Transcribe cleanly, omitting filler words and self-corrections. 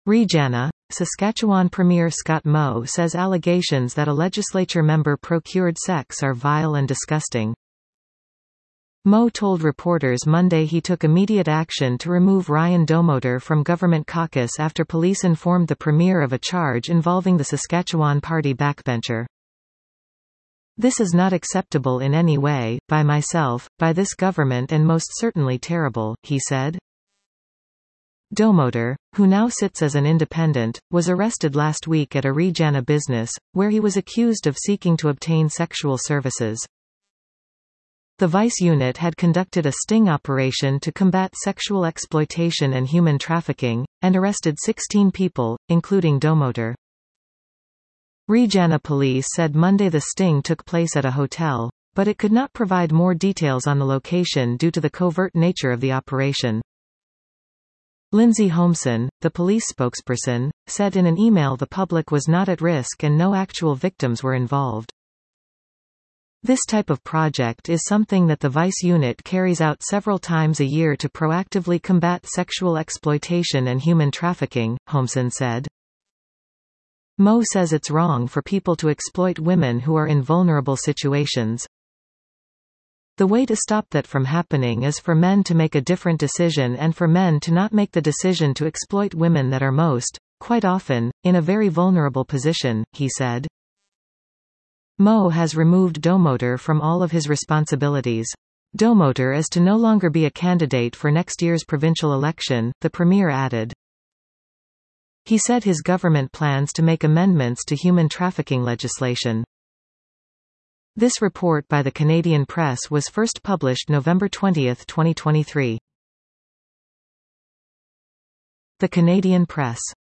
Regina, Saskatchewan Premier Scott Moe says allegations that a legislature member procured sex are vile and disgusting. Moe told reporters Monday he took immediate action to remove Ryan Domotor from government caucus after police informed the premier of a charge involving the Saskatchewan Party backbencher. "This is not acceptable in any way, by myself, by this government, and most certainly terrible," he said. Domotor, who now sits as an independent, was arrested last week at a Regina business, where he was accused of seeking to obtain sexual services. The Vice Unit had conducted a sting operation to combat sexual exploitation and human trafficking, and arrested 16 people, including Domotor. Regina police said Monday the sting took place at a hotel, but it could not provide more details on the location due to the covert nature of the operation. Lindsay Homeson, the police spokesperson, said in an email the public was not at risk and no actual victims were involved. "This type of project is something that the Vice Unit carries out several times a year to proactively combat sexual exploitation and human trafficking," Homeson said. Moe says it's wrong for people to exploit women who are in vulnerable situations. "The way to stop that from happening is for men to make a different decision and for men to not make the decision to exploit women that are most, quite often, in a very vulnerable position," he said. Moe has removed Domotor from all of his responsibilities. Domotor is to no longer be a candidate for next year's provincial election, the premier added. He said his government plans to make amendments to human trafficking legislation. This report by the Canadian Press was first published November 20, 2023. The Canadian Press.